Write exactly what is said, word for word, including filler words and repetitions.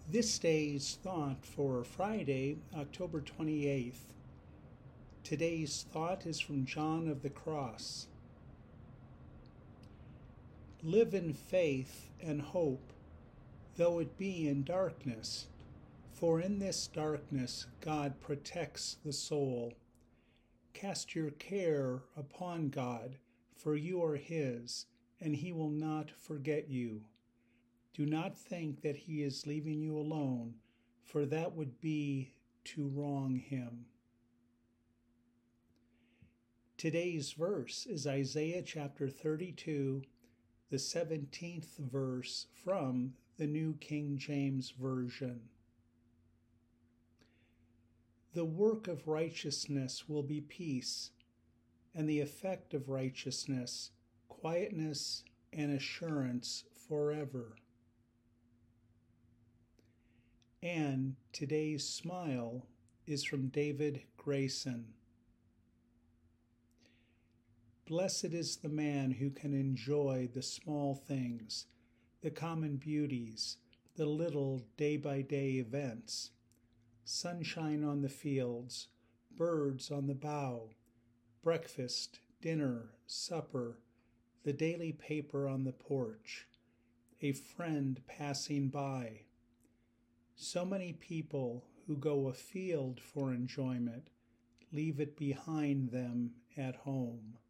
This day's thought for Friday, October twenty-eighth. Today's thought is from John of the Cross. Live in faith and hope, though it be in darkness, for in this darkness God protects the soul. Cast your care upon God, for you are His, and He will not forget you. Do not think that He is leaving you alone, for that would be to wrong Him. Today's verse is Isaiah chapter thirty-two, the seventeenth verse from the New King James Version. The work of righteousness will be peace, and the effect of righteousness, quietness and assurance forever. And today's smile is from David Grayson. Blessed is the man who can enjoy the small things, the common beauties, the little day-by-day events. Sunshine on the fields, birds on the bough, breakfast, dinner, supper, the daily paper on the porch, a friend passing by. So many people who go afield for enjoyment leave it behind them at home.